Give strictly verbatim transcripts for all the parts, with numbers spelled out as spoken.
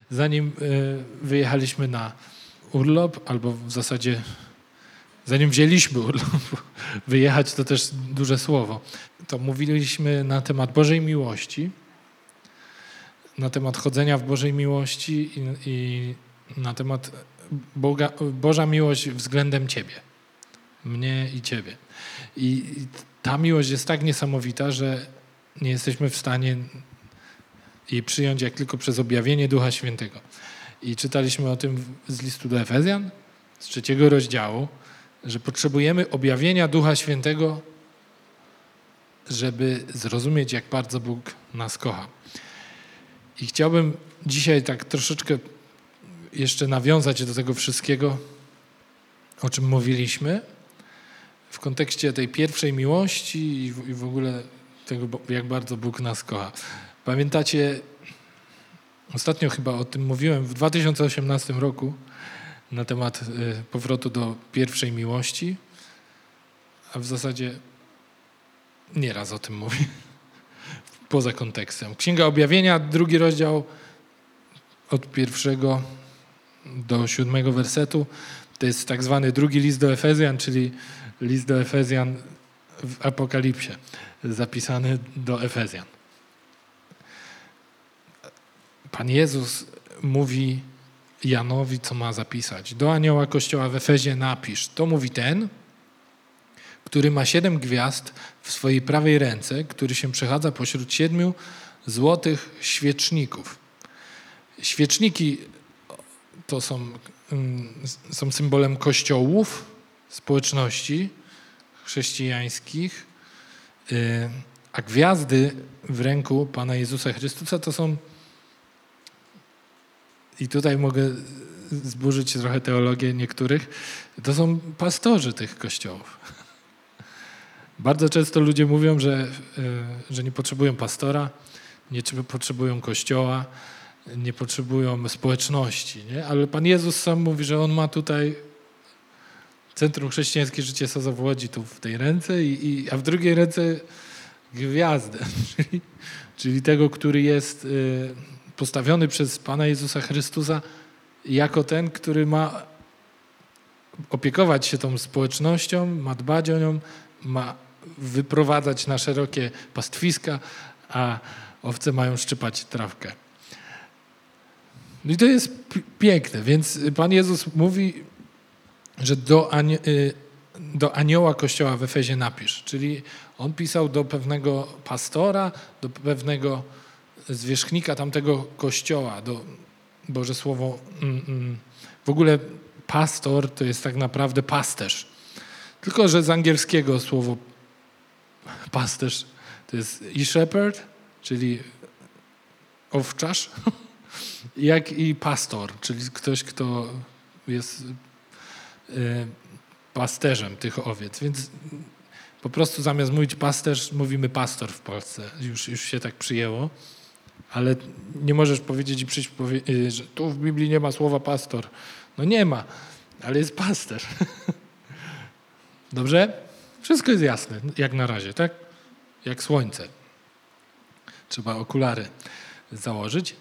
zanim wyjechaliśmy na urlop, albo w zasadzie zanim wzięliśmy urlop, wyjechać to też duże słowo, to mówiliśmy na temat Bożej miłości, na temat chodzenia w Bożej miłości i, i na temat Boga, Boża miłość względem Ciebie, mnie i Ciebie. I, I ta miłość jest tak niesamowita, że nie jesteśmy w stanie jej przyjąć jak tylko przez objawienie Ducha Świętego. I czytaliśmy o tym z listu do Efezjan, z trzeciego rozdziału, że potrzebujemy objawienia Ducha Świętego, żeby zrozumieć, jak bardzo Bóg nas kocha. I chciałbym dzisiaj tak troszeczkę jeszcze nawiązać do tego wszystkiego, o czym mówiliśmy, w kontekście tej pierwszej miłości i w, i w ogóle tego, jak bardzo Bóg nas kocha. Pamiętacie, ostatnio chyba o tym mówiłem, w dwa tysiące osiemnastym roku na temat y, powrotu do pierwszej miłości, a w zasadzie nieraz o tym mówię, poza kontekstem. Księga Objawienia, drugi rozdział od pierwszego do siódmego wersetu, to jest tak zwany drugi list do Efezjan, czyli list do Efezjan w Apokalipsie, zapisany do Efezjan. Pan Jezus mówi Janowi, co ma zapisać. Do anioła kościoła w Efezie napisz. To mówi ten, który ma siedem gwiazd w swojej prawej ręce, który się przechadza pośród siedmiu złotych świeczników. Świeczniki to są, są symbolem kościołów, społeczności chrześcijańskich, a gwiazdy w ręku Pana Jezusa Chrystusa to są, i tutaj mogę zburzyć trochę teologię niektórych, to są pastorzy tych kościołów. Bardzo często ludzie mówią, że, że nie potrzebują pastora, nie potrzebują kościoła, nie potrzebują społeczności, nie? Ale Pan Jezus sam mówi, że On ma tutaj Centrum Chrześcijańskie Życie Soza w Łodzi tu w tej ręce, i, i, a w drugiej ręce gwiazdę, czyli, czyli tego, który jest y, postawiony przez Pana Jezusa Chrystusa jako ten, który ma opiekować się tą społecznością, ma dbać o nią, ma wyprowadzać na szerokie pastwiska, a owce mają szczypać trawkę. No i to jest p- piękne, więc Pan Jezus mówi, że do, ani- do anioła kościoła w Efezie napisz, czyli on pisał do pewnego pastora, do pewnego zwierzchnika tamtego kościoła, do Boże Słowo, mm, mm, w ogóle pastor to jest tak naprawdę pasterz. Tylko że z angielskiego słowo pasterz to jest i shepherd, czyli owczarz, jak i pastor, czyli ktoś, kto jest y, pasterzem tych owiec. Więc po prostu zamiast mówić pasterz, mówimy pastor w Polsce. Już, już się tak przyjęło. Ale nie możesz powiedzieć i przyjść, powie, y, że tu w Biblii nie ma słowa pastor. No nie ma, ale jest pasterz. Dobrze? Wszystko jest jasne, jak na razie, tak? Jak słońce. Trzeba okulary założyć.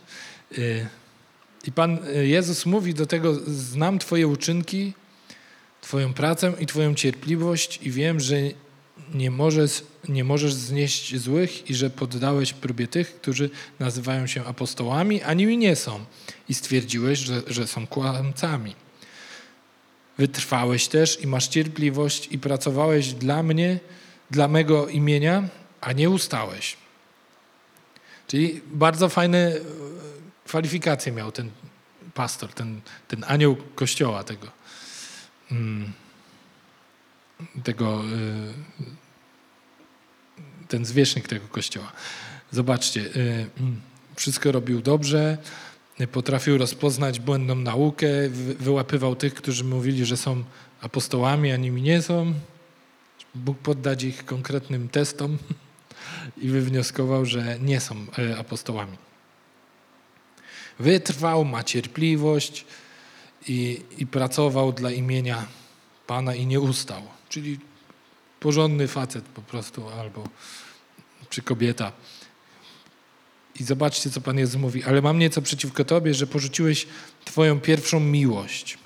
I Pan Jezus mówi do tego: znam Twoje uczynki, Twoją pracę i Twoją cierpliwość i wiem, że nie możesz, nie możesz znieść złych i że poddałeś próbie tych, którzy nazywają się apostołami, a nimi nie są. I stwierdziłeś, że, że są kłamcami. Wytrwałeś też i masz cierpliwość i pracowałeś dla mnie, dla mego imienia, a nie ustałeś. Czyli bardzo fajne kwalifikacje miał ten pastor, ten, ten anioł kościoła tego, tego, ten zwierzchnik tego kościoła. Zobaczcie, wszystko robił dobrze, potrafił rozpoznać błędną naukę, wyłapywał tych, którzy mówili, że są apostołami, a nimi nie są. Bóg poddać ich konkretnym testom i wywnioskował, że nie są apostołami. Wytrwał, ma cierpliwość i, i pracował dla imienia Pana i nie ustał. Czyli porządny facet po prostu, albo czy kobieta. I zobaczcie, co Pan Jezus mówi. Ale mam nieco przeciwko Tobie, że porzuciłeś Twoją pierwszą miłość.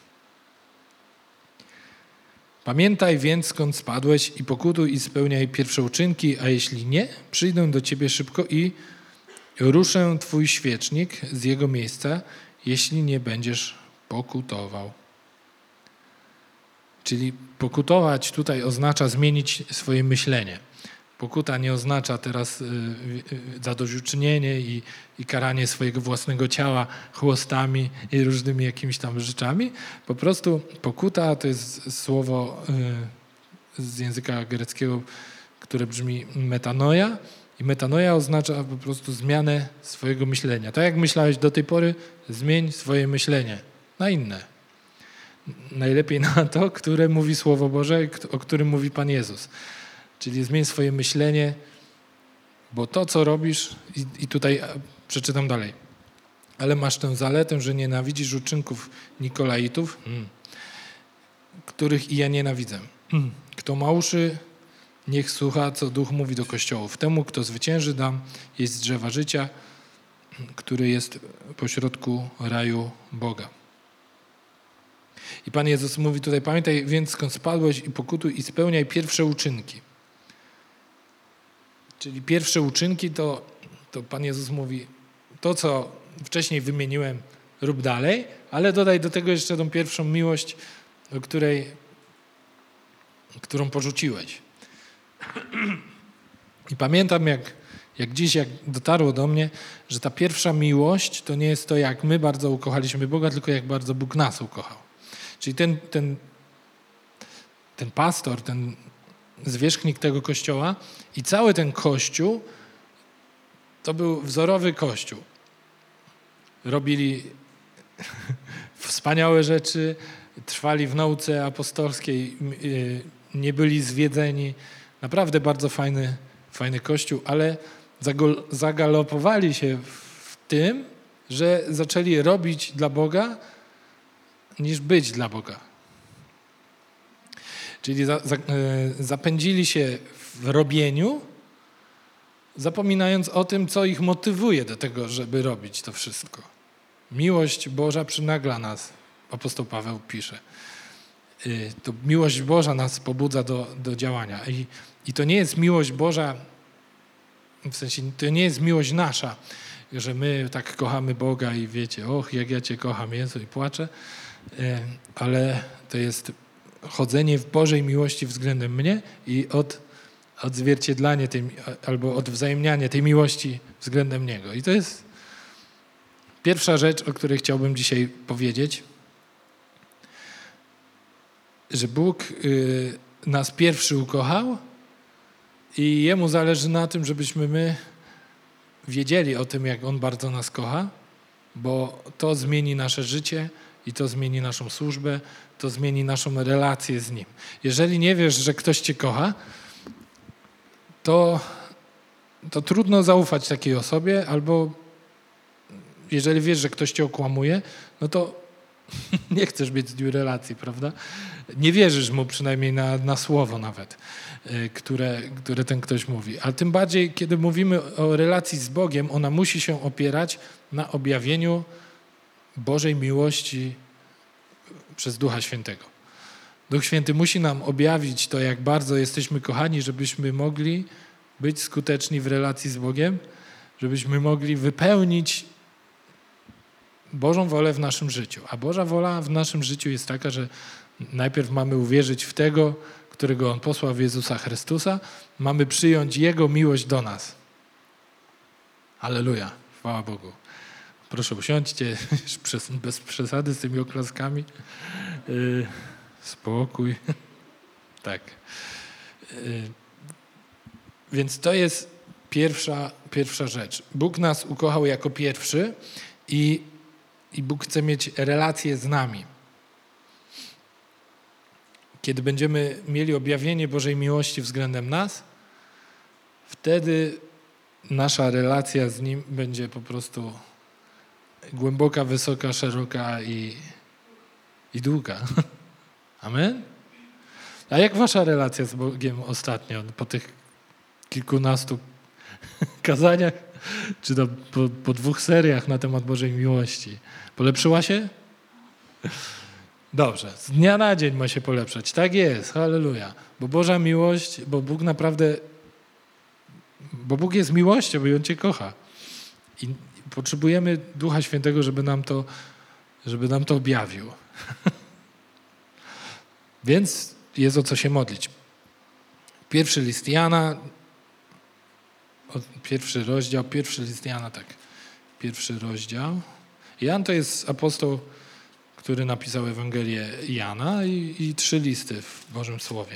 Pamiętaj więc, skąd spadłeś i pokutuj i spełniaj pierwsze uczynki, a jeśli nie, przyjdę do Ciebie szybko i ruszę Twój świecznik z jego miejsca, jeśli nie będziesz pokutował. Czyli pokutować tutaj oznacza zmienić swoje myślenie. Pokuta nie oznacza teraz y, y, zadośćuczynienie i, i karanie swojego własnego ciała chłostami i różnymi jakimiś tam rzeczami. Po prostu pokuta to jest słowo y, z języka greckiego, które brzmi metanoia. I metanoia oznacza po prostu zmianę swojego myślenia. Tak jak myślałeś do tej pory, zmień swoje myślenie na inne. Najlepiej na to, które mówi Słowo Boże, o którym mówi Pan Jezus. Czyli zmień swoje myślenie, bo to, co robisz, i, i tutaj przeczytam dalej, ale masz tę zaletę, że nienawidzisz uczynków Nikolaitów, hmm, których i ja nienawidzę. Hmm. Kto ma uszy, niech słucha, co Duch mówi do kościołów. Temu, kto zwycięży, dam jeść z drzewa życia, który jest pośrodku raju Boga. I Pan Jezus mówi tutaj, pamiętaj więc, skąd spadłeś i pokutuj i spełniaj pierwsze uczynki. Czyli pierwsze uczynki to, to Pan Jezus mówi, to co wcześniej wymieniłem, rób dalej, ale dodaj do tego jeszcze tą pierwszą miłość, o której, którą porzuciłeś. I pamiętam, jak, jak dziś, jak dotarło do mnie, że ta pierwsza miłość to nie jest to, jak my bardzo ukochaliśmy Boga, tylko jak bardzo Bóg nas ukochał. Czyli ten, ten, ten pastor, ten zwierzchnik tego kościoła i cały ten kościół to był wzorowy kościół. Robili wspaniałe rzeczy, trwali w nauce apostolskiej, nie byli zwiedzeni. Naprawdę bardzo fajny, fajny kościół, ale zagalopowali się w tym, że zaczęli robić dla Boga niż być dla Boga. Czyli za, za, zapędzili się w robieniu, zapominając o tym, co ich motywuje do tego, żeby robić to wszystko. Miłość Boża przynagla nas, apostoł Paweł pisze. To miłość Boża nas pobudza do, do działania. I, I to nie jest miłość Boża, w sensie to nie jest miłość nasza, że my tak kochamy Boga i wiecie, och, jak ja Cię kocham, Jezu, i płaczę, ale to jest chodzenie w Bożej miłości względem mnie i od, odzwierciedlanie tej, albo odwzajemnianie tej miłości względem Niego. I to jest pierwsza rzecz, o której chciałbym dzisiaj powiedzieć, że Bóg y, nas pierwszy ukochał i Jemu zależy na tym, żebyśmy my wiedzieli o tym, jak On bardzo nas kocha, bo to zmieni nasze życie i to zmieni naszą służbę, to zmieni naszą relację z Nim. Jeżeli nie wiesz, że ktoś Cię kocha, to, to trudno zaufać takiej osobie, albo jeżeli wiesz, że ktoś Cię okłamuje, no to nie chcesz mieć z nim relacji, prawda? Nie wierzysz mu przynajmniej na, na słowo nawet, które, które ten ktoś mówi. Ale tym bardziej, kiedy mówimy o relacji z Bogiem, ona musi się opierać na objawieniu Bożej miłości przez Ducha Świętego. Duch Święty musi nam objawić to, jak bardzo jesteśmy kochani, żebyśmy mogli być skuteczni w relacji z Bogiem, żebyśmy mogli wypełnić Bożą wolę w naszym życiu. A Boża wola w naszym życiu jest taka, że najpierw mamy uwierzyć w tego, którego On posłał, w Jezusa Chrystusa. Mamy przyjąć Jego miłość do nas. Alleluja. Chwała Bogu. Proszę usiądźcie, bez przesady z tymi oklaskami. Yy, spokój. Tak. Yy, więc to jest pierwsza, pierwsza rzecz. Bóg nas ukochał jako pierwszy i, i Bóg chce mieć relację z nami. Kiedy będziemy mieli objawienie Bożej miłości względem nas, wtedy nasza relacja z Nim będzie po prostu głęboka, wysoka, szeroka i, i długa. Amen? A jak wasza relacja z Bogiem ostatnio, po tych kilkunastu kazaniach? czy to po, po dwóch seriach na temat Bożej miłości. Polepszyła się? Dobrze, z dnia na dzień ma się polepszać. Tak jest, halleluja. Bo Boża miłość, bo Bóg naprawdę, bo Bóg jest miłością i On cię kocha. I potrzebujemy Ducha Świętego, żeby nam to, żeby nam to objawił. Więc jest o co się modlić. Pierwszy list Jana, pierwszy rozdział, pierwszy list Jana, tak, pierwszy rozdział. Jan to jest apostoł, który napisał Ewangelię Jana i, i trzy listy w Bożym Słowie.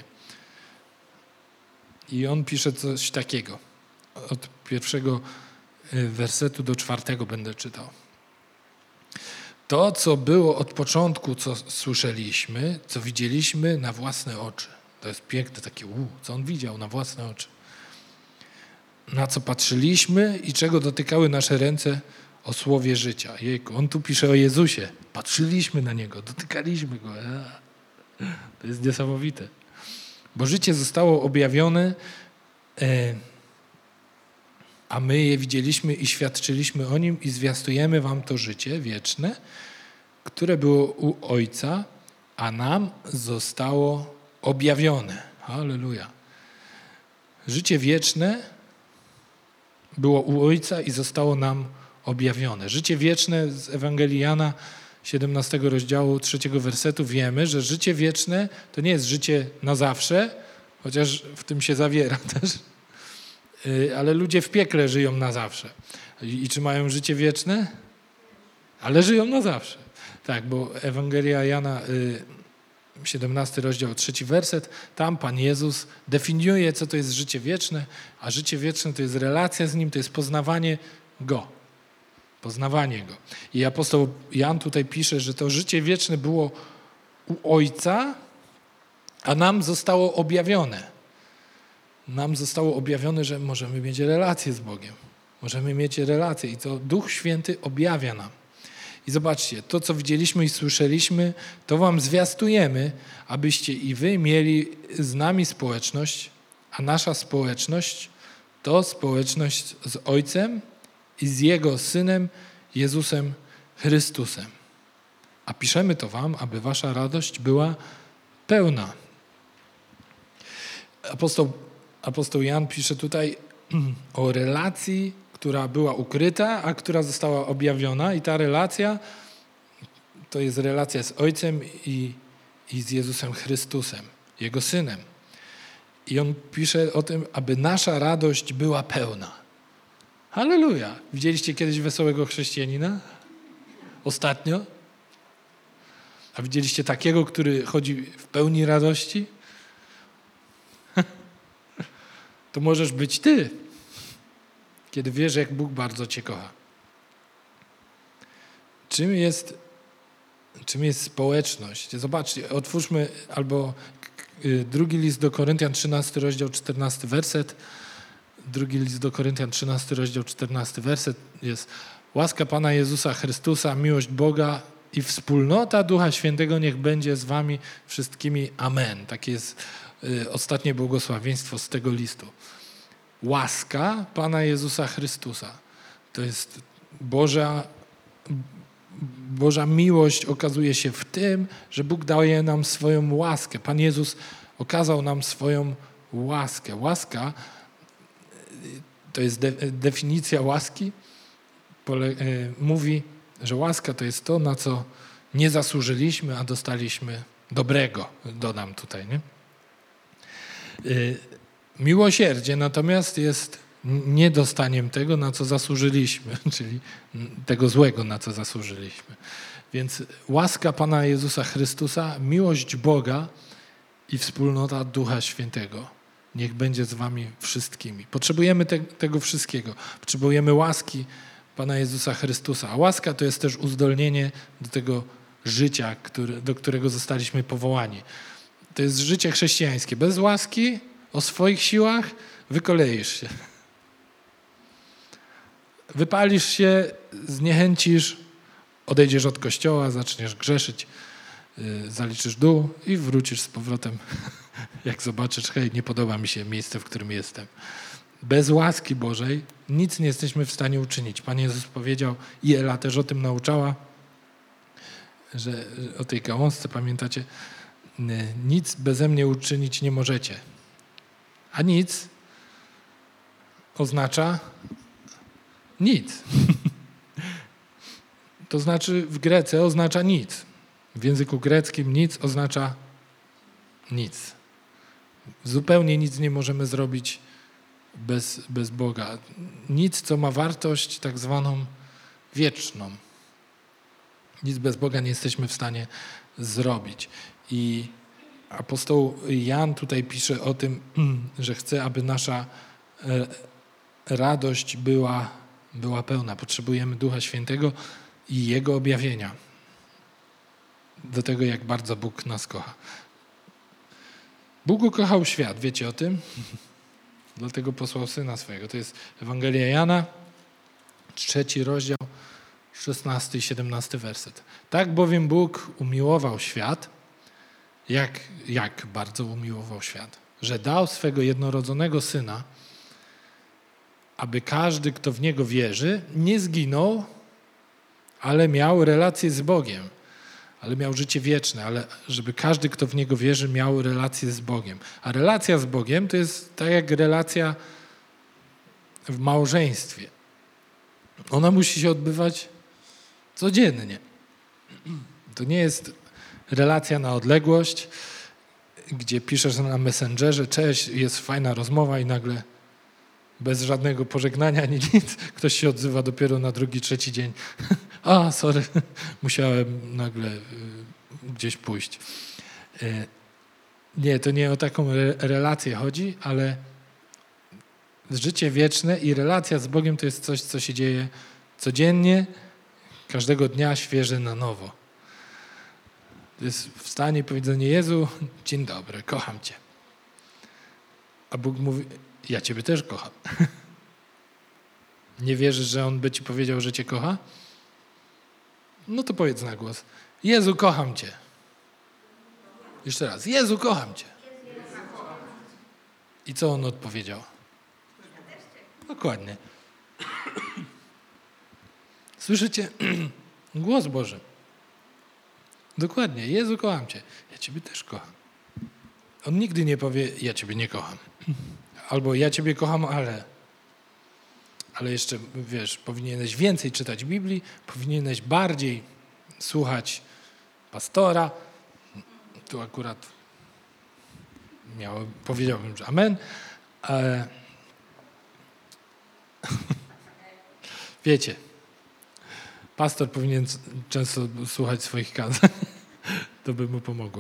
I on pisze coś takiego. Od pierwszego wersetu do czwartego będę czytał. To, co było od początku, co słyszeliśmy, co widzieliśmy na własne oczy. To jest piękne takie, u, co on widział na własne oczy. Na co patrzyliśmy i czego dotykały nasze ręce o słowie życia. Jejku, on tu pisze o Jezusie. Patrzyliśmy na Niego, dotykaliśmy Go. To jest niesamowite. Bo życie zostało objawione, a my je widzieliśmy i świadczyliśmy o Nim i zwiastujemy wam to życie wieczne, które było u Ojca, a nam zostało objawione. Halleluja. Życie wieczne było u Ojca i zostało nam objawione. Życie wieczne z Ewangelii Jana, siedemnastego rozdziału, trzeciego wersetu wiemy, że życie wieczne to nie jest życie na zawsze, chociaż w tym się zawiera też, ale ludzie w piekle żyją na zawsze. I, i czy mają życie wieczne? Ale żyją na zawsze. Tak, bo Ewangelia Jana, siedemnasty rozdział, trzeci werset, tam Pan Jezus definiuje, co to jest życie wieczne, a życie wieczne to jest relacja z Nim, to jest poznawanie Go. Poznawanie Go. I apostoł Jan tutaj pisze, że to życie wieczne było u Ojca, a nam zostało objawione. Nam zostało objawione, że możemy mieć relację z Bogiem. Możemy mieć relację i to Duch Święty objawia nam. I zobaczcie, to co widzieliśmy i słyszeliśmy, to wam zwiastujemy, abyście i wy mieli z nami społeczność, a nasza społeczność to społeczność z Ojcem i z Jego Synem, Jezusem Chrystusem. A piszemy to wam, aby wasza radość była pełna. Apostoł, apostoł Jan pisze tutaj o relacji, która była ukryta, a która została objawiona. I ta relacja to jest relacja z Ojcem i, i z Jezusem Chrystusem, Jego Synem. I on pisze o tym, aby nasza radość była pełna. Halleluja! Widzieliście kiedyś wesołego chrześcijanina? Ostatnio? A widzieliście takiego, który chodzi w pełni radości? To możesz być ty, kiedy wiesz, jak Bóg bardzo cię kocha. Czym jest, czym jest społeczność? Zobaczcie, otwórzmy albo drugi list do Koryntian, trzynasty rozdział, czternasty werset. Drugi list do Koryntian, trzynasty rozdział, czternasty werset jest: łaska Pana Jezusa Chrystusa, miłość Boga i wspólnota Ducha Świętego niech będzie z wami wszystkimi. Amen. Takie jest y, ostatnie błogosławieństwo z tego listu. Łaska Pana Jezusa Chrystusa. To jest Boża, Boża miłość okazuje się w tym, że Bóg daje nam swoją łaskę. Pan Jezus okazał nam swoją łaskę. Łaska to jest de, definicja łaski. Pole, y, mówi, że łaska to jest to, na co nie zasłużyliśmy, a dostaliśmy dobrego. Dodam tutaj, nie? Y, Miłosierdzie natomiast jest niedostaniem tego, na co zasłużyliśmy, czyli tego złego, na co zasłużyliśmy. Więc łaska Pana Jezusa Chrystusa, miłość Boga i wspólnota Ducha Świętego niech będzie z wami wszystkimi. Potrzebujemy te, tego wszystkiego. Potrzebujemy łaski Pana Jezusa Chrystusa. A łaska to jest też uzdolnienie do tego życia, który, do którego zostaliśmy powołani. To jest życie chrześcijańskie. Bez łaski o swoich siłach wykoleisz się. Wypalisz się, zniechęcisz, odejdziesz od kościoła, zaczniesz grzeszyć, yy, zaliczysz dół i wrócisz z powrotem, jak zobaczysz, hej, nie podoba mi się miejsce, w którym jestem. bez łaski Bożej nic nie jesteśmy w stanie uczynić. Pan Jezus powiedział i Ela też o tym nauczała, że o tej gałązce, pamiętacie, nic beze mnie uczynić nie możecie. A nic oznacza nic. To znaczy w Grece oznacza nic. W języku greckim nic oznacza nic. Zupełnie nic nie możemy zrobić bez, bez Boga. Nic, co ma wartość tak zwaną wieczną. Nic bez Boga nie jesteśmy w stanie zrobić. I apostoł Jan tutaj pisze o tym, że chce, aby nasza radość była, była pełna. Potrzebujemy Ducha Świętego i Jego objawienia. Do tego, jak bardzo Bóg nas kocha. Bóg ukochał świat, wiecie o tym? Dlatego posłał Syna swojego. To jest Ewangelia Jana, trzeci rozdział, szesnasty i siedemnasty werset. Tak bowiem Bóg umiłował świat, jak, jak bardzo umiłował świat, że dał swego jednorodzonego Syna, aby każdy, kto w Niego wierzy, nie zginął, ale miał relację z Bogiem. Ale miał życie wieczne, ale żeby każdy, kto w Niego wierzy, miał relację z Bogiem. A relacja z Bogiem to jest tak jak relacja w małżeństwie. Ona musi się odbywać codziennie. To nie jest relacja na odległość, gdzie piszesz na Messengerze, cześć, jest fajna rozmowa i nagle bez żadnego pożegnania ani nic, ktoś się odzywa dopiero na drugi, trzeci dzień. A, sorry, musiałem nagle gdzieś pójść. Nie, to nie o taką relację chodzi, ale życie wieczne i relacja z Bogiem to jest coś, co się dzieje codziennie, każdego dnia świeże na nowo. To jest wstanie i powiedzenie: Jezu, dzień dobry, kocham Cię. A Bóg mówi: ja Ciebie też kocham. Nie wierzysz, że On by Ci powiedział, że Cię kocha? No to powiedz na głos: Jezu, kocham Cię. Jeszcze raz: Jezu, kocham Cię. I co On odpowiedział? Dokładnie. Słyszycie? Głos Boży. Dokładnie. Jezu, kocham Cię. Ja Ciebie też kocham. On nigdy nie powie: ja Ciebie nie kocham. Albo ja Ciebie kocham, ale... Ale jeszcze, wiesz, powinieneś więcej czytać Biblii, powinieneś bardziej słuchać pastora. Tu akurat miałem, powiedziałbym, że amen. Ale... Wiecie, pastor powinien często słuchać swoich kazań. To by mu pomogło.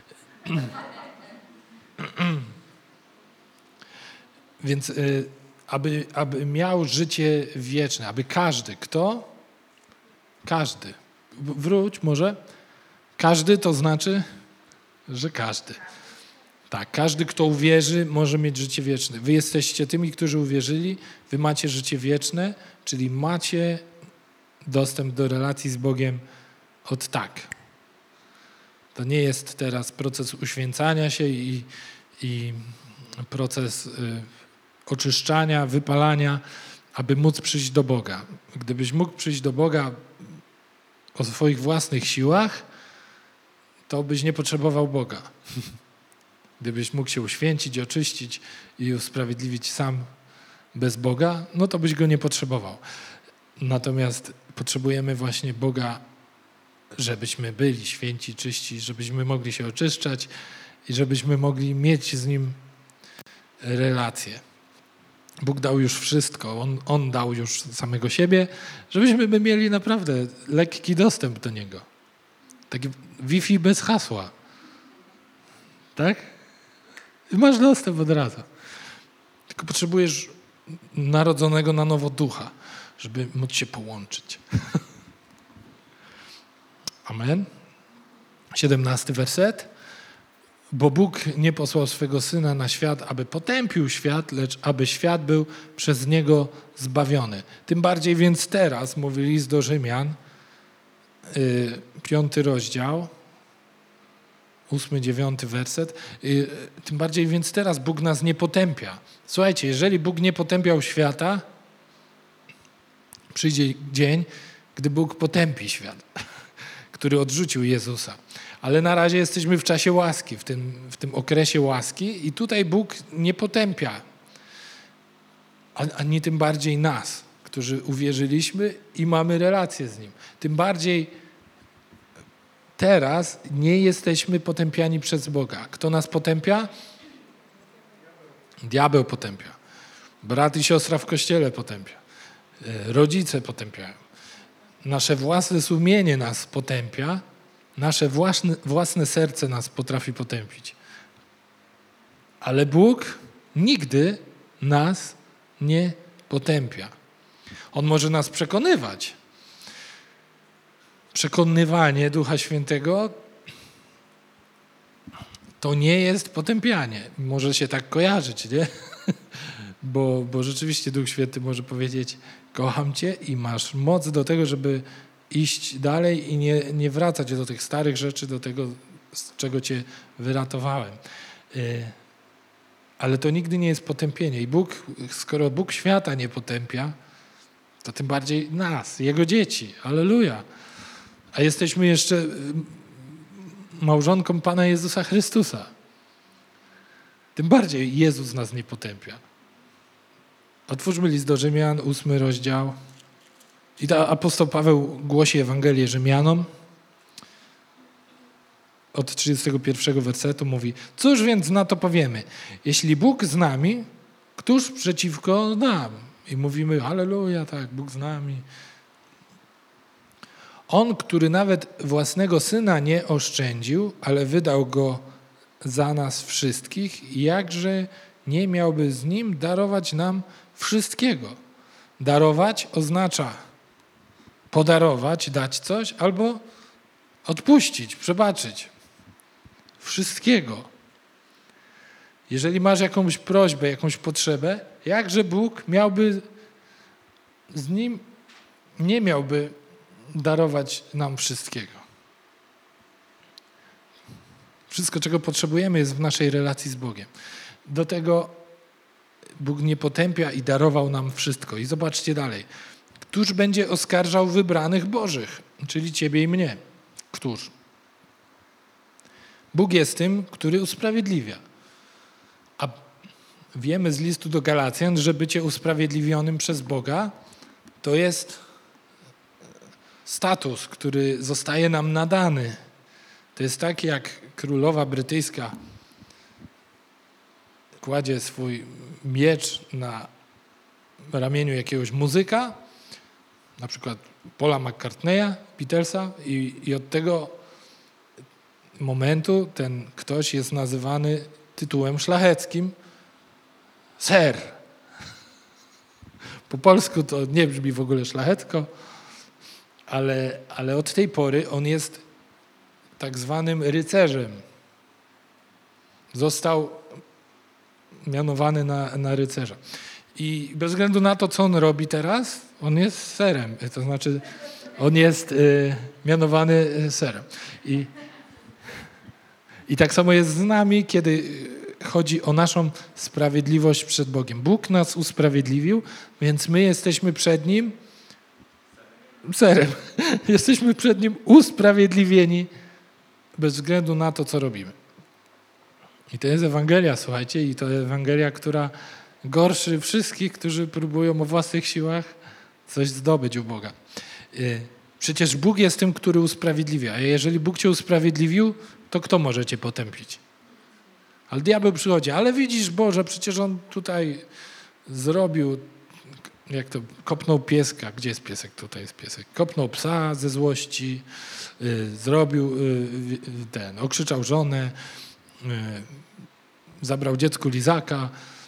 Więc y, aby, aby miał życie wieczne, aby każdy, kto? Każdy. Wróć może. Każdy to znaczy, że każdy. Tak, każdy, kto uwierzy, może mieć życie wieczne. Wy jesteście tymi, którzy uwierzyli, wy macie życie wieczne, czyli macie dostęp do relacji z Bogiem od tak. To nie jest teraz proces uświęcania się i, i proces y, oczyszczania, wypalania, aby móc przyjść do Boga. Gdybyś mógł przyjść do Boga o swoich własnych siłach, to byś nie potrzebował Boga. Gdybyś mógł się uświęcić, oczyścić i usprawiedliwić sam bez Boga, no to byś Go nie potrzebował. Natomiast potrzebujemy właśnie Boga, żebyśmy byli święci, czyści, żebyśmy mogli się oczyszczać i żebyśmy mogli mieć z Nim relacje. Bóg dał już wszystko, On, on dał już samego siebie, żebyśmy my mieli naprawdę lekki dostęp do Niego. Taki Wi-Fi bez hasła. Tak? I masz dostęp od razu. Tylko potrzebujesz narodzonego na nowo ducha, żeby móc się połączyć. Amen. siedemnasty werset. Bo Bóg nie posłał swego Syna na świat, aby potępił świat, lecz aby świat był przez Niego zbawiony. Tym bardziej więc teraz, mówi list do Rzymian, yy, piąty rozdział, ósmy, dziewiąty werset. Tym bardziej więc teraz Bóg nas nie potępia. Słuchajcie, jeżeli Bóg nie potępiał świata, przyjdzie dzień, gdy Bóg potępi świat, który odrzucił Jezusa. Ale na razie jesteśmy w czasie łaski, w tym, w tym okresie łaski i tutaj Bóg nie potępia, ani tym bardziej nas, którzy uwierzyliśmy i mamy relację z Nim. Tym bardziej teraz nie jesteśmy potępiani przez Boga. Kto nas potępia? Diabeł potępia. Brat i siostra w kościele potępia. Rodzice potępiają. Nasze własne sumienie nas potępia. Nasze własne, własne serce nas potrafi potępić. Ale Bóg nigdy nas nie potępia. On może nas przekonywać. Przekonywanie Ducha Świętego to nie jest potępianie. Może się tak kojarzyć, nie? Bo, bo rzeczywiście Duch Święty może powiedzieć: kocham cię i masz moc do tego, żeby iść dalej i nie, nie wracać do tych starych rzeczy, do tego, z czego cię wyratowałem. Ale to nigdy nie jest potępienie. I Bóg, skoro Bóg świata nie potępia, to tym bardziej nas, Jego dzieci. Alleluja. A jesteśmy jeszcze małżonką Pana Jezusa Chrystusa. Tym bardziej Jezus nas nie potępia. Otwórzmy list do Rzymian, ósmy rozdział. I ta apostoł Paweł głosi Ewangelię Rzymianom. Od trzydziestego pierwszego wersetu mówi: cóż więc na to powiemy? Jeśli Bóg z nami, któż przeciwko nam? I mówimy: halleluja, tak, Bóg z nami. On, który nawet własnego Syna nie oszczędził, ale wydał Go za nas wszystkich, jakże nie miałby z Nim darować nam wszystkiego. Darować oznacza podarować, dać coś, albo odpuścić, przebaczyć. Wszystkiego. Jeżeli masz jakąś prośbę, jakąś potrzebę, jakże Bóg miałby z Nim, nie miałby darować nam wszystkiego. Wszystko, czego potrzebujemy, jest w naszej relacji z Bogiem. Do tego Bóg nie potępia i darował nam wszystko. I zobaczcie dalej. Któż będzie oskarżał wybranych Bożych, czyli ciebie i mnie? Któż? Bóg jest tym, który usprawiedliwia. A wiemy z listu do Galacjan, że bycie usprawiedliwionym przez Boga to jest status, który zostaje nam nadany. To jest tak, jak królowa brytyjska kładzie swój miecz na ramieniu jakiegoś muzyka, na przykład Paula McCartneya, Beatlesa, i, i od tego momentu ten ktoś jest nazywany tytułem szlacheckim Sir. Po polsku to nie brzmi w ogóle szlachetko, ale, ale od tej pory on jest tak zwanym rycerzem. Został mianowany na, na rycerza. I bez względu na to, co on robi teraz, on jest serem. To znaczy, on jest y, mianowany serem. I, I tak samo jest z nami, kiedy chodzi o naszą sprawiedliwość przed Bogiem. Bóg nas usprawiedliwił, więc my jesteśmy przed Nim serem. Jesteśmy przed Nim usprawiedliwieni bez względu na to, co robimy. I to jest Ewangelia, słuchajcie, i to Ewangelia, która gorszy wszystkich, którzy próbują o własnych siłach coś zdobyć u Boga. Przecież Bóg jest tym, który usprawiedliwia. A jeżeli Bóg cię usprawiedliwił, to kto może cię potępić? Ale diabeł przychodzi: ale widzisz, Boże, przecież on tutaj zrobił, jak to, kopnął pieska. Gdzie jest piesek? Tutaj jest piesek. Kopnął psa ze złości, y, zrobił y, ten, okrzyczał żonę, y, zabrał dziecku lizaka.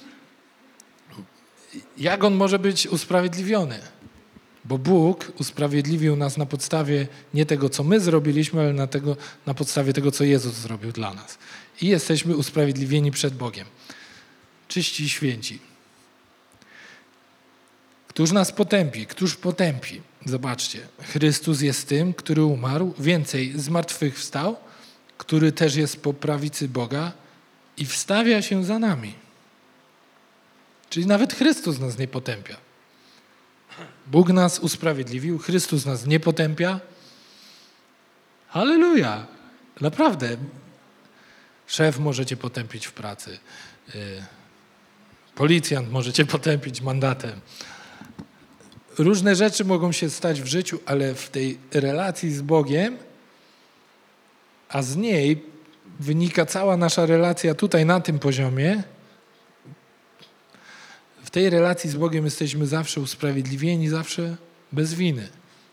Jak on może być usprawiedliwiony? Bo Bóg usprawiedliwił nas na podstawie nie tego, co my zrobiliśmy, ale na, tego, na podstawie tego, co Jezus zrobił dla nas. I jesteśmy usprawiedliwieni przed Bogiem. Czyści i święci. Któż nas potępi? Któż potępi? Zobaczcie, Chrystus jest tym, który umarł, więcej, zmartwychwstał który też jest po prawicy Boga i wstawia się za nami. Czyli nawet Chrystus nas nie potępia. Bóg nas usprawiedliwił, Chrystus nas nie potępia. Halleluja! Naprawdę. Szef może cię potępić w pracy. Policjant może cię potępić mandatem. Różne rzeczy mogą się stać w życiu, ale w tej relacji z Bogiem, a z niej wynika cała nasza relacja tutaj na tym poziomie, w tej relacji z Bogiem jesteśmy zawsze usprawiedliwieni, zawsze bez winy.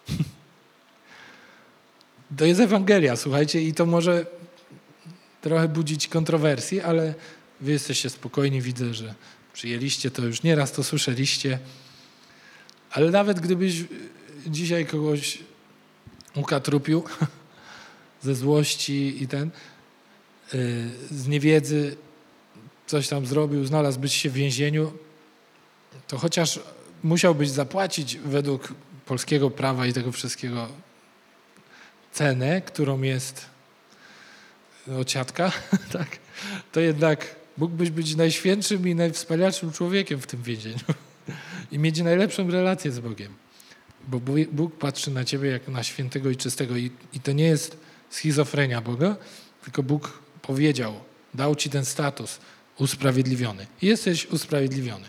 To jest Ewangelia, słuchajcie, i to może trochę budzić kontrowersji, ale wy jesteście spokojni, widzę, że przyjęliście to już nieraz, to słyszeliście. Ale nawet gdybyś dzisiaj kogoś ukatrupił ze złości i ten, z niewiedzy coś tam zrobił, znalazłbyś się w więzieniu, to chociaż musiałbyś zapłacić według polskiego prawa i tego wszystkiego cenę, którą jest ociatka, tak, to jednak mógłbyś być najświętszym i najwspanialszym człowiekiem w tym więzieniu i mieć najlepszą relację z Bogiem, bo Bóg patrzy na ciebie jak na świętego i czystego i, i to nie jest schizofrenia Boga, tylko Bóg powiedział, dał ci ten status usprawiedliwiony i jesteś usprawiedliwiony.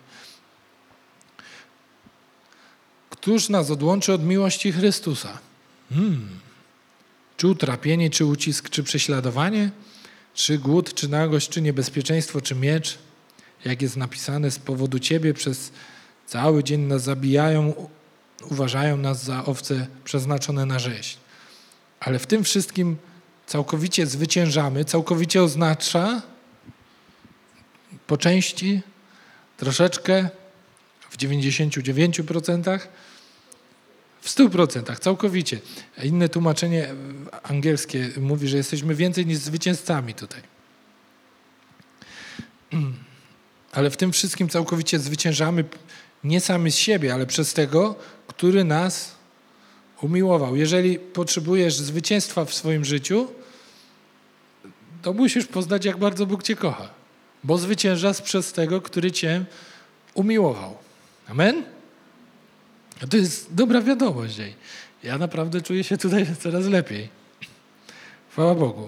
Któż nas odłączy od miłości Chrystusa? Hmm. Czy utrapienie, czy ucisk, czy prześladowanie, czy głód, czy nagość, czy niebezpieczeństwo, czy miecz, jak jest napisane, z powodu Ciebie przez cały dzień nas zabijają, uważają nas za owce przeznaczone na rzeź. Ale w tym wszystkim całkowicie zwyciężamy, całkowicie oznacza po części, troszeczkę, w dziewięćdziesięciu dziewięciu procentach, w stu procentach, całkowicie. Inne tłumaczenie angielskie mówi, że jesteśmy więcej niż zwycięzcami tutaj. Ale w tym wszystkim całkowicie zwyciężamy nie sami z siebie, ale przez tego, który nas umiłował. Jeżeli potrzebujesz zwycięstwa w swoim życiu, to musisz poznać, jak bardzo Bóg cię kocha. Bo zwyciężasz przez tego, który cię umiłował. Amen? To jest dobra wiadomość. Ja naprawdę czuję się tutaj coraz lepiej. Chwała Bogu.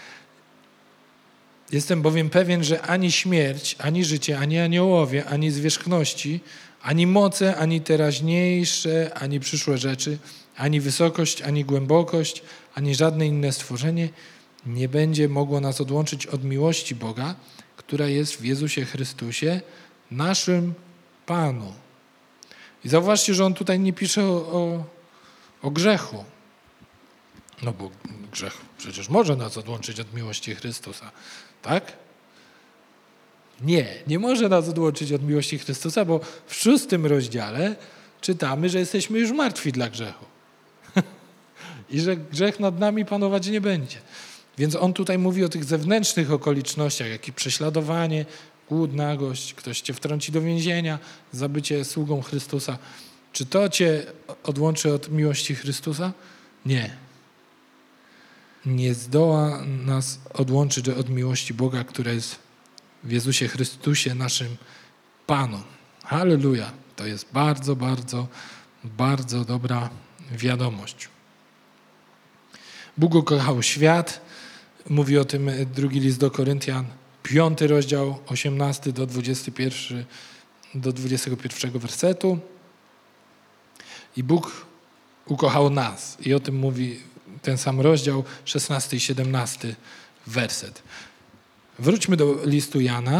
Jestem bowiem pewien, że ani śmierć, ani życie, ani aniołowie, ani zwierzchności, ani moce, ani teraźniejsze, ani przyszłe rzeczy, ani wysokość, ani głębokość, ani żadne inne stworzenie nie będzie mogło nas odłączyć od miłości Boga, która jest w Jezusie Chrystusie, naszym Panu. I zauważcie, że on tutaj nie pisze o, o, o grzechu. No bo grzech przecież może nas odłączyć od miłości Chrystusa. Tak? Nie, nie może nas odłączyć od miłości Chrystusa, bo w szóstym rozdziale czytamy, że jesteśmy już martwi dla grzechu. I że grzech nad nami panować nie będzie. Więc on tutaj mówi o tych zewnętrznych okolicznościach, jak i prześladowanie, głód, nagość, ktoś cię wtrąci do więzienia za bycie sługą Chrystusa. Czy to cię odłączy od miłości Chrystusa? Nie. Nie zdoła nas odłączyć od miłości Boga, która jest w Jezusie Chrystusie, naszym Panu. Halleluja. To jest bardzo, bardzo, bardzo dobra wiadomość. Bóg ukochał świat. Mówi o tym drugi list do Koryntian, piąty rozdział, osiemnasty do dwudziestego pierwszego, do dwudziestego pierwszego wersetu. I Bóg ukochał nas. I o tym mówi ten sam rozdział, szesnasty i siedemnasty werset. Wróćmy do listu Jana,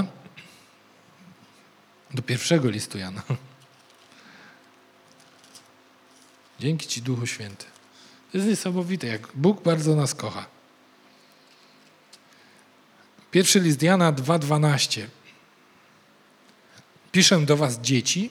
do pierwszego listu Jana. Dzięki Ci, Duchu Święty. To jest niesamowite, jak Bóg bardzo nas kocha. Pierwszy list Jana dwa dwanaście. Piszę do was, dzieci,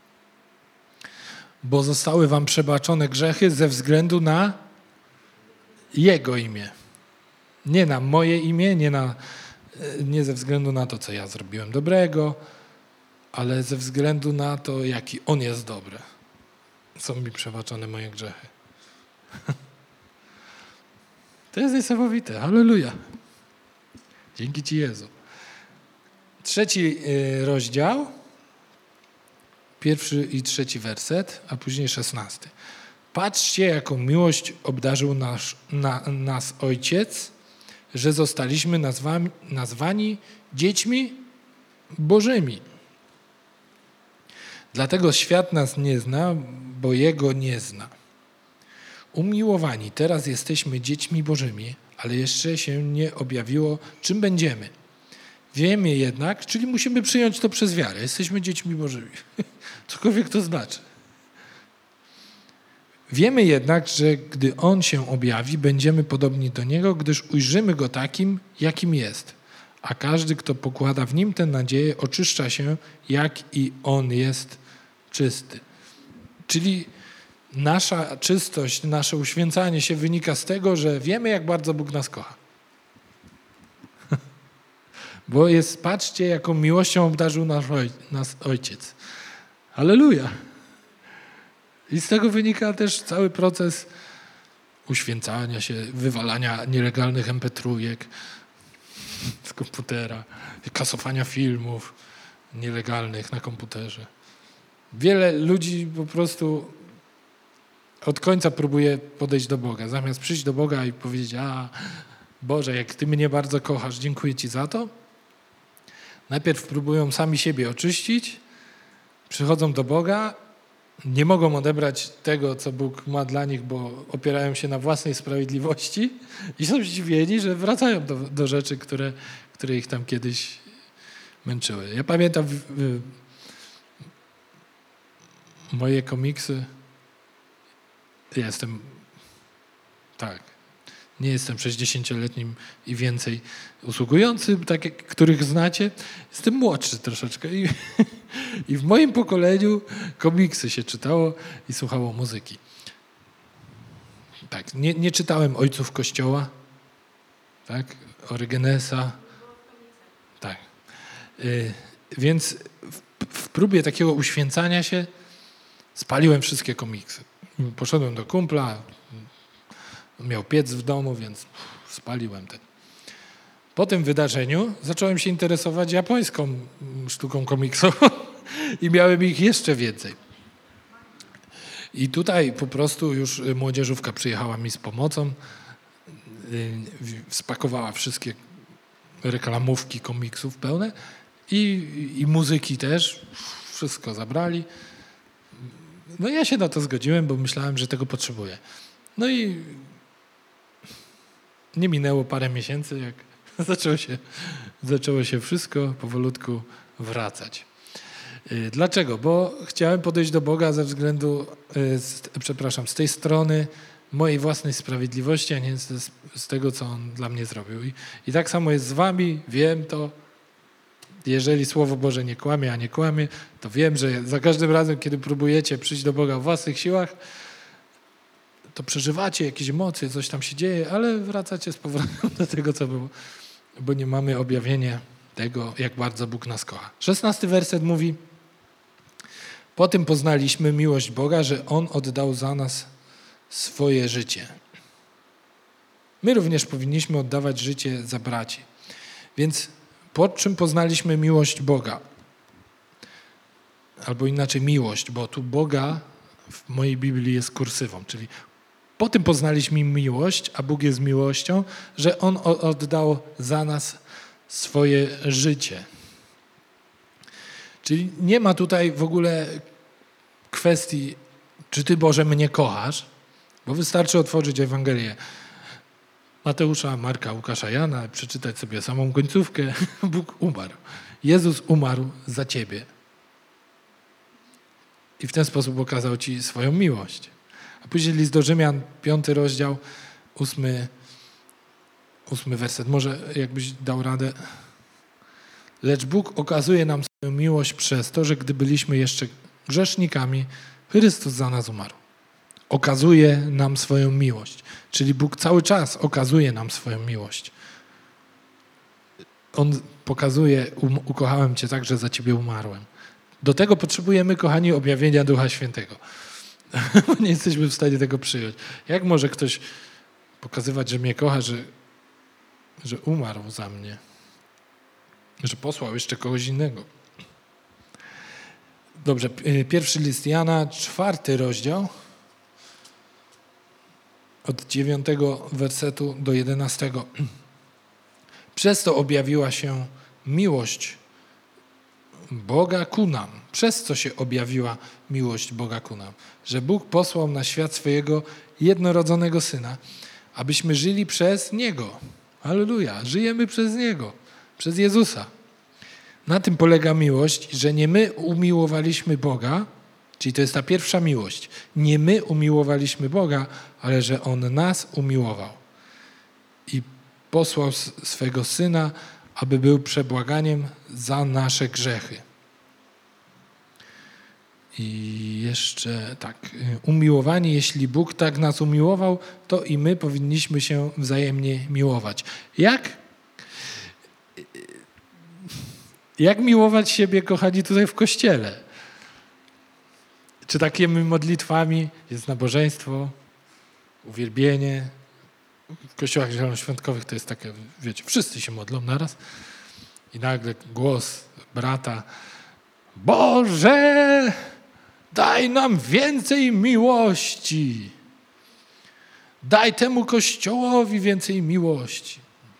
bo zostały wam przebaczone grzechy ze względu na Jego imię. Nie na moje imię, nie, na, nie ze względu na to, co ja zrobiłem dobrego, ale ze względu na to, jaki On jest dobry. Są mi przebaczone moje grzechy. To jest niesamowite. Halleluja. Dzięki Ci, Jezu. Trzeci rozdział, pierwszy i trzeci werset, a później szesnasty. Patrzcie, jaką miłość obdarzył nasz, na, nas Ojciec, że zostaliśmy nazwani, nazwani dziećmi Bożymi. Dlatego świat nas nie zna, bo Jego nie zna. Umiłowani, teraz jesteśmy dziećmi Bożymi, ale jeszcze się nie objawiło, czym będziemy. Wiemy jednak, czyli musimy przyjąć to przez wiarę. Jesteśmy dziećmi Bożymi. Cokolwiek to znaczy. Wiemy jednak, że gdy On się objawi, będziemy podobni do Niego, gdyż ujrzymy Go takim, jakim jest. A każdy, kto pokłada w Nim tę nadzieję, oczyszcza się, jak i On jest czysty. Czyli nasza czystość, nasze uświęcanie się wynika z tego, że wiemy, jak bardzo Bóg nas kocha. Bo jest, patrzcie, jaką miłością obdarzył nas, oj, nas Ojciec. Halleluja. I z tego wynika też cały proces uświęcania się, wywalania nielegalnych em pe trójek z komputera, kasowania filmów nielegalnych na komputerze. Wiele ludzi po prostu od końca próbuje podejść do Boga. Zamiast przyjść do Boga i powiedzieć: a Boże, jak Ty mnie bardzo kochasz, dziękuję Ci za to. Najpierw próbują sami siebie oczyścić, przychodzą do Boga, nie mogą odebrać tego, co Bóg ma dla nich, bo opierają się na własnej sprawiedliwości i są zdziwieni, że wracają do, do rzeczy, które, które ich tam kiedyś męczyły. Ja pamiętam w, w, moje komiksy. Ja jestem, tak, nie jestem sześćdziesięcioletnim i więcej usługującym, tak jak których znacie. Jestem młodszy troszeczkę i, i w moim pokoleniu komiksy się czytało i słuchało muzyki. Tak, nie, nie czytałem Ojców Kościoła, tak, Orygenesa, tak. Y, więc w, w próbie takiego uświęcania się spaliłem wszystkie komiksy. Poszedłem do kumpla, miał piec w domu, więc spaliłem ten. Po tym wydarzeniu zacząłem się interesować japońską sztuką komiksową i miałem ich jeszcze więcej. I tutaj po prostu już młodzieżówka przyjechała mi z pomocą, spakowała wszystkie reklamówki komiksów pełne i, i muzyki też, wszystko zabrali. No ja się na to zgodziłem, bo myślałem, że tego potrzebuję. No i nie minęło parę miesięcy, jak zaczęło się, zaczęło się wszystko powolutku wracać. Dlaczego? Bo chciałem podejść do Boga ze względu, z, przepraszam, z tej strony mojej własnej sprawiedliwości, a nie z, z tego, co On dla mnie zrobił. I, I tak samo jest z wami, wiem to. Jeżeli Słowo Boże nie kłamie, a nie kłamie, to wiem, że za każdym razem, kiedy próbujecie przyjść do Boga w własnych siłach, to przeżywacie jakieś emocje, coś tam się dzieje, ale wracacie z powrotem do tego, co było, bo nie mamy objawienia tego, jak bardzo Bóg nas kocha. Szesnasty werset mówi: po tym poznaliśmy miłość Boga, że On oddał za nas swoje życie. My również powinniśmy oddawać życie za braci. Więc po czym poznaliśmy miłość Boga? Albo inaczej miłość, bo tu Boga w mojej Biblii jest kursywą, czyli po tym poznaliśmy miłość, a Bóg jest miłością, że On oddał za nas swoje życie. Czyli nie ma tutaj w ogóle kwestii, czy Ty, Boże, mnie kochasz, bo wystarczy otworzyć Ewangelię Mateusza, Marka, Łukasza, Jana, przeczytać sobie samą końcówkę. Bóg umarł. Jezus umarł za Ciebie. I w ten sposób okazał Ci swoją miłość. A później list do Rzymian, piąty rozdział, ósmy, ósmy werset. Może jakbyś dał radę. Lecz Bóg okazuje nam swoją miłość przez to, że gdy byliśmy jeszcze grzesznikami, Chrystus za nas umarł. Okazuje nam swoją miłość. Czyli Bóg cały czas okazuje nam swoją miłość. On pokazuje: um, ukochałem Cię tak, że za Ciebie umarłem. Do tego potrzebujemy, kochani, objawienia Ducha Świętego. Nie jesteśmy w stanie tego przyjąć. Jak może ktoś pokazywać, że mnie kocha, że, że umarł za mnie, że posłał jeszcze kogoś innego. Dobrze, pierwszy list Jana, czwarty rozdział, od dziewiątego wersetu do jedenastego. Przez to objawiła się miłość Boga ku nam. Przez co się objawiła miłość Boga ku nam? Że Bóg posłał na świat swojego jednorodzonego Syna, abyśmy żyli przez Niego. Halleluja, żyjemy przez Niego, przez Jezusa. Na tym polega miłość, że nie my umiłowaliśmy Boga, czyli to jest ta pierwsza miłość. Nie my umiłowaliśmy Boga, ale że On nas umiłował. I posłał swego Syna, aby był przebłaganiem za nasze grzechy. I jeszcze tak, umiłowani, jeśli Bóg tak nas umiłował, to i my powinniśmy się wzajemnie miłować. Jak? Jak miłować siebie, kochani, tutaj w Kościele? Czy takimi modlitwami jest nabożeństwo, uwielbienie? W kościołach zielonoświątkowych to jest takie, wiecie, wszyscy się modlą naraz i nagle głos brata: Boże, daj nam więcej miłości. Daj temu Kościołowi więcej miłości.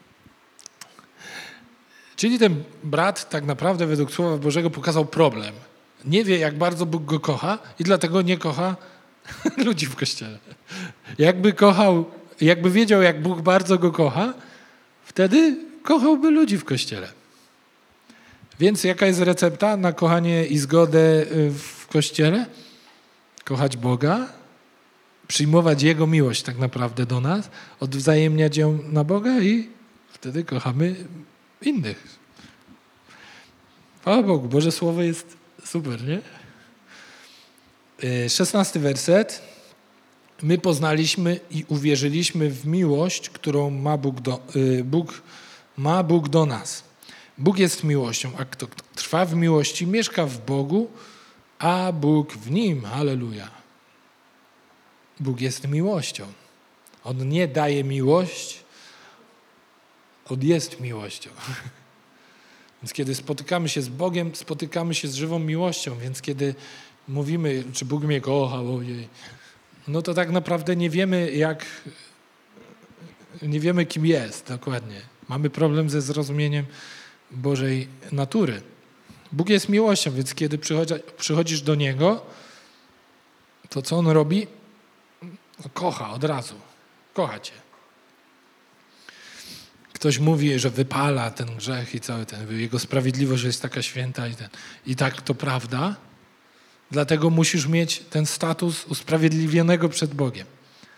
Czyli ten brat tak naprawdę według Słowa Bożego pokazał problem. Nie wie, jak bardzo Bóg go kocha i dlatego nie kocha ludzi w Kościele. Jakby kochał, jakby wiedział, jak Bóg bardzo go kocha, wtedy kochałby ludzi w Kościele. Więc jaka jest recepta na kochanie i zgodę w Kościele? Kochać Boga, przyjmować Jego miłość tak naprawdę do nas, odwzajemniać ją na Boga i wtedy kochamy innych. Chwała Bogu, Boże Słowo jest super, nie? Szesnasty werset. My poznaliśmy i uwierzyliśmy w miłość, którą ma Bóg do, Bóg, ma Bóg do nas. Bóg jest miłością, a kto trwa w miłości, mieszka w Bogu, a Bóg w nim. Halleluja. Bóg jest miłością. On nie daje miłość, On jest miłością. Więc kiedy spotykamy się z Bogiem, spotykamy się z żywą miłością. Więc kiedy mówimy, czy Bóg mnie kocha, ojej, no to tak naprawdę nie wiemy, jak, nie wiemy, kim jest dokładnie. Mamy problem ze zrozumieniem Bożej natury. Bóg jest miłością, więc kiedy przychodzisz do Niego, to co On robi? No, kocha od razu. Kocha cię. Ktoś mówi, że wypala ten grzech i cały ten, Jego sprawiedliwość jest taka święta i ten. I tak to prawda. Dlatego musisz mieć ten status usprawiedliwionego przed Bogiem.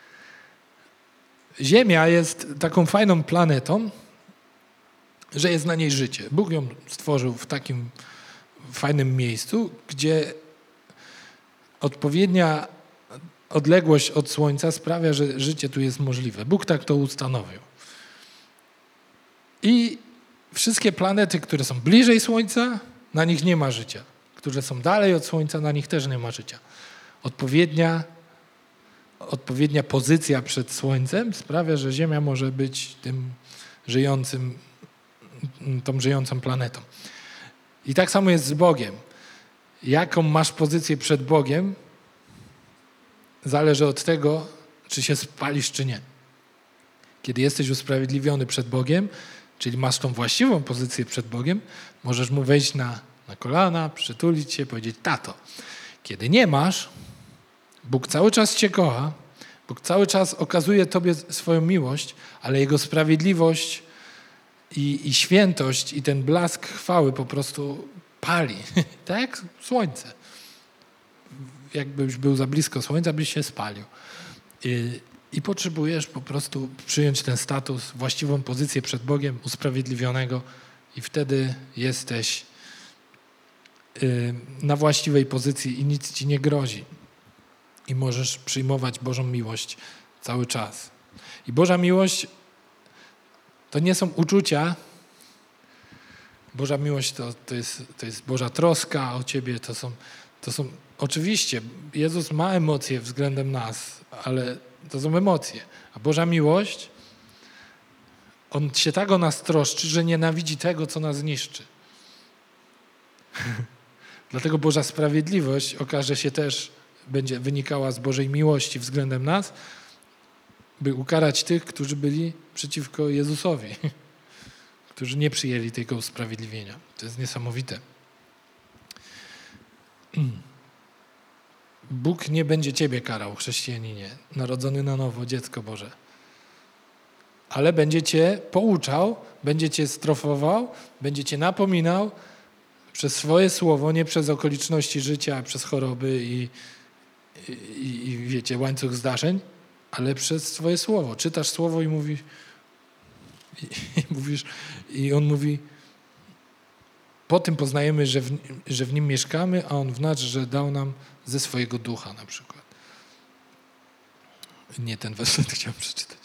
Ziemia jest taką fajną planetą, że jest na niej życie. Bóg ją stworzył w takim fajnym miejscu, gdzie odpowiednia odległość od Słońca sprawia, że życie tu jest możliwe. Bóg tak to ustanowił. I wszystkie planety, które są bliżej Słońca, na nich nie ma życia. Które są dalej od Słońca, na nich też nie ma życia. Odpowiednia, odpowiednia pozycja przed Słońcem sprawia, że Ziemia może być tym żyjącym, tą żyjącą planetą. I tak samo jest z Bogiem. Jaką masz pozycję przed Bogiem, zależy od tego, czy się spalisz, czy nie. Kiedy jesteś usprawiedliwiony przed Bogiem, czyli masz tą właściwą pozycję przed Bogiem, możesz Mu wejść na, na kolana, przytulić się, powiedzieć: tato. Kiedy nie masz, Bóg cały czas cię kocha, Bóg cały czas okazuje tobie swoją miłość, ale Jego sprawiedliwość i, i świętość i ten blask chwały po prostu pali. Tak jak słońce. Jakbyś był za blisko słońca, byś się spalił. I, I potrzebujesz po prostu przyjąć ten status, właściwą pozycję przed Bogiem, usprawiedliwionego i wtedy jesteś y, na właściwej pozycji i nic ci nie grozi. I możesz przyjmować Bożą miłość cały czas. I Boża miłość to nie są uczucia. Boża miłość to, to, jest, to jest Boża troska o ciebie. To są, to są, oczywiście Jezus ma emocje względem nas, ale To są emocje. A Boża miłość, On się tak o nas troszczy, że nienawidzi tego, co nas niszczy. Dlatego Boża sprawiedliwość okaże się też, będzie wynikała z Bożej miłości względem nas, by ukarać tych, którzy byli przeciwko Jezusowi, którzy nie przyjęli tego usprawiedliwienia. To jest niesamowite. Bóg nie będzie ciebie karał, chrześcijaninie, narodzony na nowo, dziecko Boże. Ale będzie cię pouczał, będzie cię strofował, będzie cię napominał przez swoje słowo, nie przez okoliczności życia, przez choroby i, i, i wiecie, łańcuch zdarzeń, ale przez swoje słowo. Czytasz słowo i mówisz, i, i mówisz, i on mówi, po tym poznajemy, że w, że w nim mieszkamy, a on w nas, że dał nam ze swojego ducha na przykład. Nie ten werset chciałem przeczytać.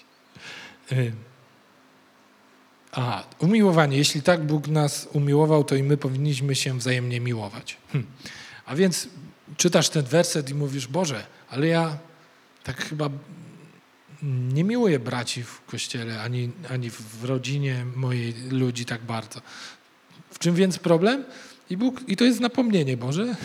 Aha, umiłowanie. Jeśli tak Bóg nas umiłował, to i my powinniśmy się wzajemnie miłować. Hm. A więc czytasz ten werset i mówisz, Boże, ale ja tak chyba nie miłuję braci w kościele, ani, ani w rodzinie mojej ludzi tak bardzo. W czym więc problem? I, Bóg, i to jest napomnienie Boże.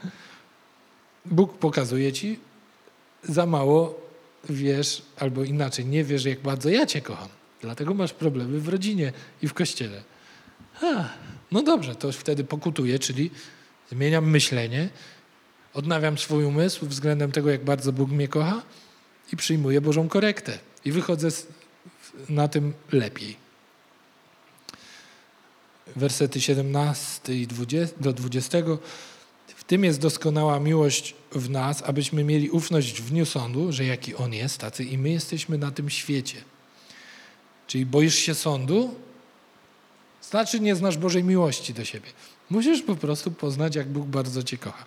Bóg pokazuje ci, za mało wiesz, albo inaczej, nie wiesz, jak bardzo ja cię kocham. Dlatego masz problemy w rodzinie i w kościele. Ha, no dobrze, to wtedy pokutuję, czyli zmieniam myślenie, odnawiam swój umysł względem tego, jak bardzo Bóg mnie kocha i przyjmuję Bożą korektę. I wychodzę na tym lepiej. Wersety siedemnasty i dwudziesty do dwudziestego. W tym jest doskonała miłość w nas, abyśmy mieli ufność w dniu sądu, że jaki On jest, tacy i my jesteśmy na tym świecie. Czyli boisz się sądu? Znaczy nie znasz Bożej miłości do siebie. Musisz po prostu poznać, jak Bóg bardzo cię kocha.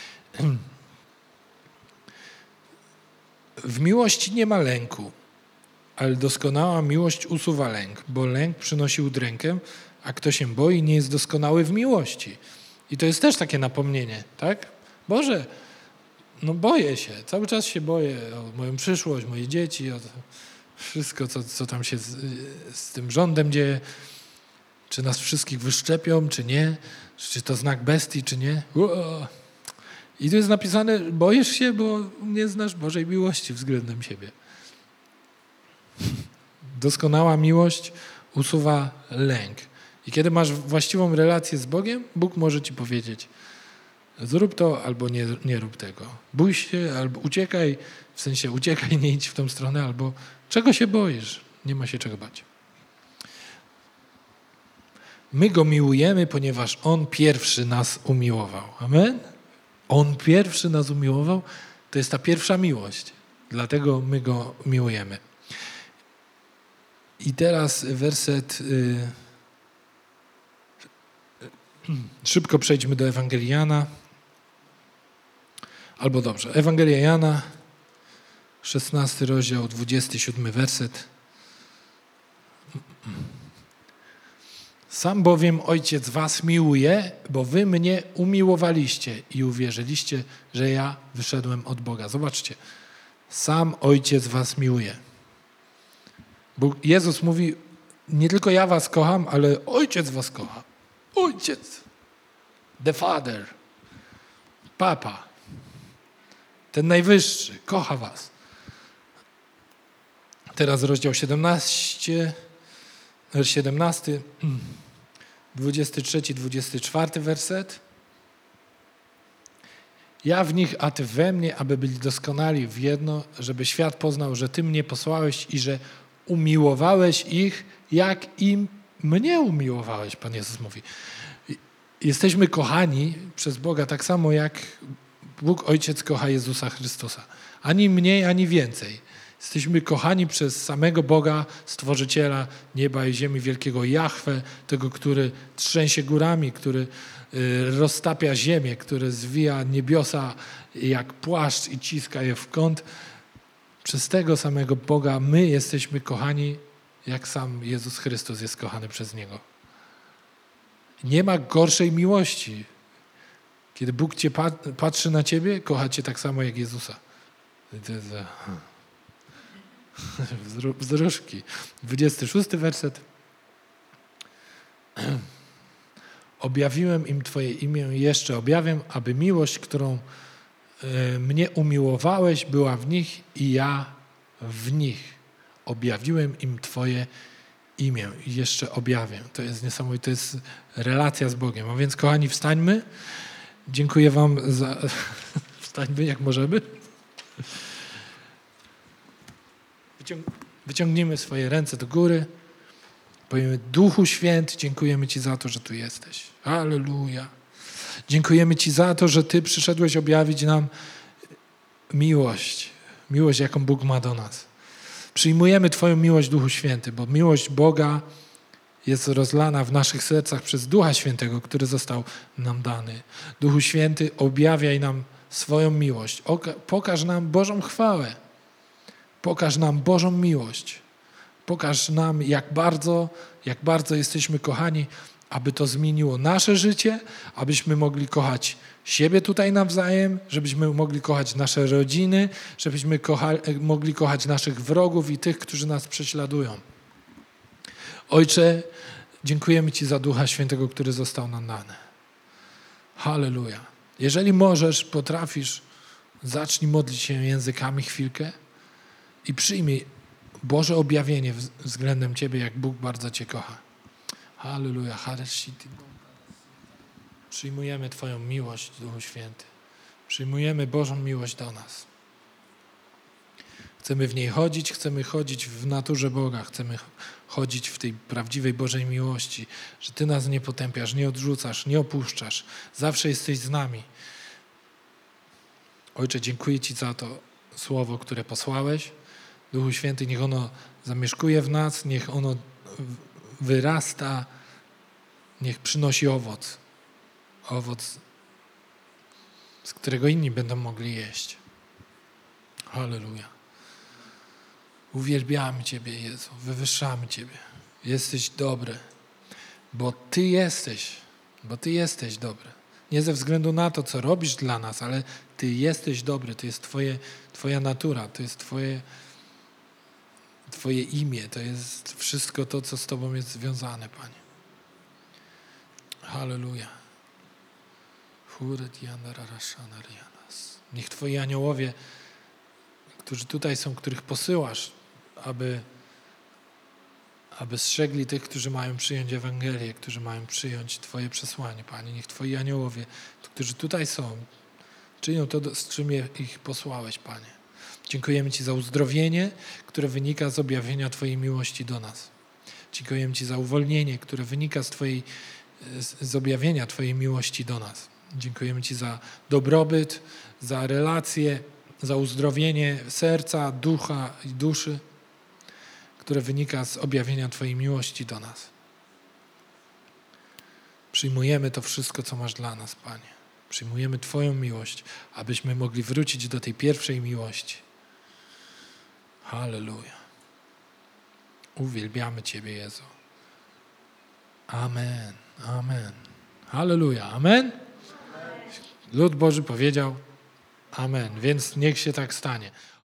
W miłości nie ma lęku, ale doskonała miłość usuwa lęk, bo lęk przynosi udrękę, a kto się boi, nie jest doskonały w miłości. I to jest też takie napomnienie, tak? Boże, no boję się, cały czas się boję o moją przyszłość, moje dzieci, o wszystko, co, co tam się z, z tym rządem dzieje. Czy nas wszystkich wyszczepią, czy nie? Czy to znak bestii, czy nie? Uo. I tu jest napisane, boisz się, bo nie znasz Bożej miłości względem siebie. Doskonała miłość usuwa lęk. I kiedy masz właściwą relację z Bogiem, Bóg może ci powiedzieć, zrób to albo nie, nie rób tego. Bój się albo uciekaj, w sensie uciekaj, nie idź w tą stronę, albo czego się boisz? Nie ma się czego bać. My Go miłujemy, ponieważ On pierwszy nas umiłował. Amen? On pierwszy nas umiłował, to jest ta pierwsza miłość. Dlatego my Go miłujemy. I teraz werset... Yy, Szybko przejdźmy do Ewangelii Jana. Albo dobrze, Ewangelia Jana, szesnasty rozdział, dwudziesty siódmy werset. Sam bowiem Ojciec was miłuje, bo wy mnie umiłowaliście i uwierzyliście, że ja wyszedłem od Boga. Zobaczcie, sam Ojciec was miłuje. Bo Jezus mówi, nie tylko ja was kocham, ale Ojciec was kocha. Ojciec, the Father, Papa, ten najwyższy, kocha was. Teraz rozdział siedemnasty, siedemnasty, dwudziesty trzeci, dwudziesty czwarty werset. Ja w nich, a ty we mnie, aby byli doskonali w jedno, żeby świat poznał, że ty mnie posłałeś i że umiłowałeś ich, jak im mnie umiłowałeś, Pan Jezus mówi. Jesteśmy kochani przez Boga tak samo, jak Bóg Ojciec kocha Jezusa Chrystusa. Ani mniej, ani więcej. Jesteśmy kochani przez samego Boga, Stworzyciela nieba i ziemi, wielkiego Jahwe, tego, który trzęsie górami, który roztapia ziemię, który zwija niebiosa jak płaszcz i ciska je w kąt. Przez tego samego Boga my jesteśmy kochani, jak sam Jezus Chrystus jest kochany przez Niego. Nie ma gorszej miłości. Kiedy Bóg cię patrzy na ciebie, kocha cię tak samo jak Jezusa. Wzruszki. dwudziesty szósty werset. Objawiłem im Twoje imię i jeszcze objawiam, aby miłość, którą y, mnie umiłowałeś, była w nich i ja w nich. Objawiłem im Twoje imię i jeszcze objawię. To jest niesamowite, to jest relacja z Bogiem. A więc kochani, wstańmy. Dziękuję Wam za... Wstańmy jak możemy. Wyciąg... Wyciągnijmy swoje ręce do góry. Powiemy: Duchu Święty, dziękujemy Ci za to, że tu jesteś. Alleluja. Dziękujemy Ci za to, że Ty przyszedłeś objawić nam miłość. Miłość, jaką Bóg ma do nas. Przyjmujemy Twoją miłość, Duchu Święty, bo miłość Boga jest rozlana w naszych sercach przez Ducha Świętego, który został nam dany. Duchu Święty, objawiaj nam swoją miłość. Pokaż nam Bożą chwałę. Pokaż nam Bożą miłość. Pokaż nam, jak bardzo, jak bardzo jesteśmy kochani, aby to zmieniło nasze życie, abyśmy mogli kochać siebie tutaj nawzajem, żebyśmy mogli kochać nasze rodziny, żebyśmy kocha, mogli kochać naszych wrogów i tych, którzy nas prześladują. Ojcze, dziękujemy Ci za Ducha Świętego, który został nam dany. Halleluja. Jeżeli możesz, potrafisz, zacznij modlić się językami chwilkę i przyjmij Boże objawienie względem Ciebie, jak Bóg bardzo Cię kocha. Halleluja. Przyjmujemy Twoją miłość, Duchu Święty. Przyjmujemy Bożą miłość do nas. Chcemy w niej chodzić, chcemy chodzić w naturze Boga, chcemy chodzić w tej prawdziwej Bożej miłości, że Ty nas nie potępiasz, nie odrzucasz, nie opuszczasz. Zawsze jesteś z nami. Ojcze, dziękuję Ci za to słowo, które posłałeś. Duchu Święty, niech ono zamieszkuje w nas, niech ono wyrasta, niech przynosi owoc. Owoc, z którego inni będą mogli jeść. Halleluja. Uwielbiamy Ciebie, Jezu, wywyższamy Ciebie. Jesteś dobry, bo Ty jesteś, bo Ty jesteś dobry. Nie ze względu na to, co robisz dla nas, ale Ty jesteś dobry, to jest Twoje, Twoja natura, to jest Twoje, Twoje imię, to jest wszystko to, co z Tobą jest związane, Panie. Halleluja. Niech Twoi aniołowie, którzy tutaj są, których posyłasz, aby, aby strzegli tych, którzy mają przyjąć Ewangelię, którzy mają przyjąć Twoje przesłanie, Panie. Niech Twoi aniołowie, którzy tutaj są, czynią to, z czym ich posłałeś, Panie. Dziękujemy Ci za uzdrowienie, które wynika z objawienia Twojej miłości do nas. Dziękujemy Ci za uwolnienie, które wynika z, twojej, z objawienia Twojej miłości do nas. Dziękujemy Ci za dobrobyt, za relacje, za uzdrowienie serca, ducha i duszy, które wynika z objawienia Twojej miłości do nas. Przyjmujemy to wszystko, co masz dla nas, Panie. Przyjmujemy Twoją miłość, abyśmy mogli wrócić do tej pierwszej miłości. Halleluja. Uwielbiamy Ciebie, Jezu. Amen. Amen. Halleluja. Amen. Lud Boży powiedział amen, więc niech się tak stanie.